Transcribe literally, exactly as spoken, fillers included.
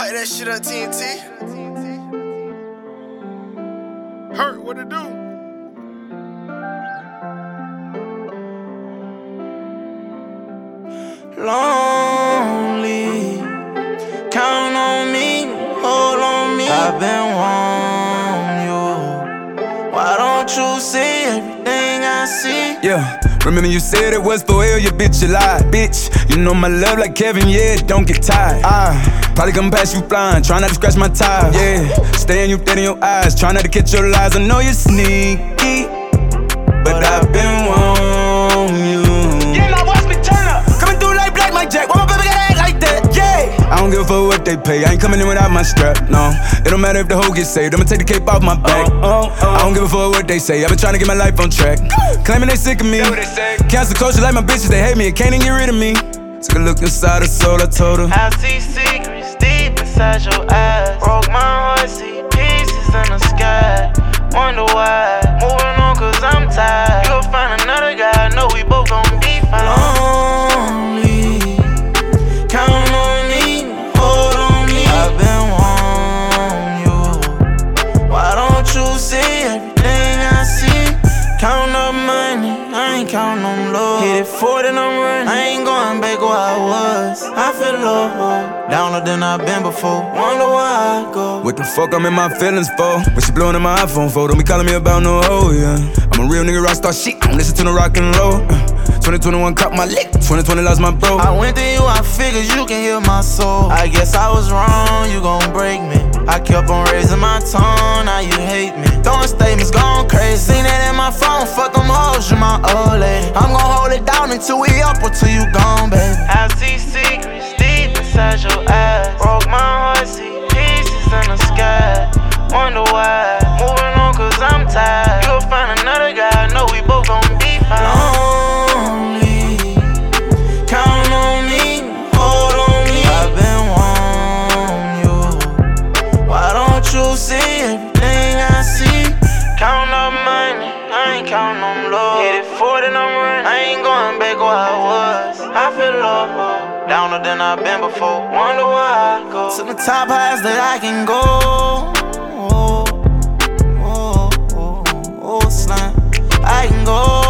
Pipe that shit up, T N T. Hurt, what it do? Lonely, count on me, hold on me. I've been wanting you. Why don't you see everything I see? Yeah, remember you said it was for real, you bitch, you lied. Bitch, you know my love like Kevin, yeah, don't get tired. I probably come past you flying, try not to scratch my tires. Yeah, staring you dead in your eyes, try not to catch your lies. I know you're sneaky, but I've been wanting you. Yeah, now watch me turn up. Coming through like Black Mike Jack, why my baby gotta act like that? Yeah, I don't give a fuck what they pay, I ain't coming in without my strap, no. It don't matter if the hoe gets saved, I'ma take the cape off my back. Oh, oh, oh. I don't give a fuck what they say, I've been trying to get my life on track. Claiming they sick of me, cancel culture like my bitches, they hate me and can't even get rid of me. Took a look inside her soul, I told her I see secrets deep inside your eyes. Broke my heart, see pieces in the sky. Wonder why, moving on cause I'm tired. You'll find another guy, know we both gon' be fine. Lonely, count on me, hold on me. I've been wanting you. Why don't you see everything I see? Count up money, I ain't counting them low. Hit it forty and I'm running, I ain't going back where I was. I feel low, downer than I've been before. Wonder why I go. what the fuck I'm in my feelings for? When she blowing in my iPhone for, don't be calling me about no hoe, yeah. I'm a real nigga rockstar shit, I don't listen to no rock and roll. uh, twenty twenty-one caught my lick, twenty twenty lost my bro. I went through you, I figured you can hear my soul. I guess I was wrong, you gon' break me. I kept on raising my tone, now you hate me. Throwing statements, going crazy. Seen that in my phone, fuck them hoes, you my old lady. I'm gon' hold it down until we up or till you gone, baby. I see secrets deep inside your eyes. Broke my heart, see pieces in the sky. Wonder why, moving on cause I'm tired. You'll find another guy, know we both gon' be fine. Lonely, count on me, hold on me. I've been wanting you. Why don't you see everything I see? Count up money, I ain't counting them low. Hit it forty and I'm running, I ain't going back where I was. I feel low, downer than I've been before. Wonder why I go to the top highs that I can go. Oh, oh, oh, oh, slime. I can go.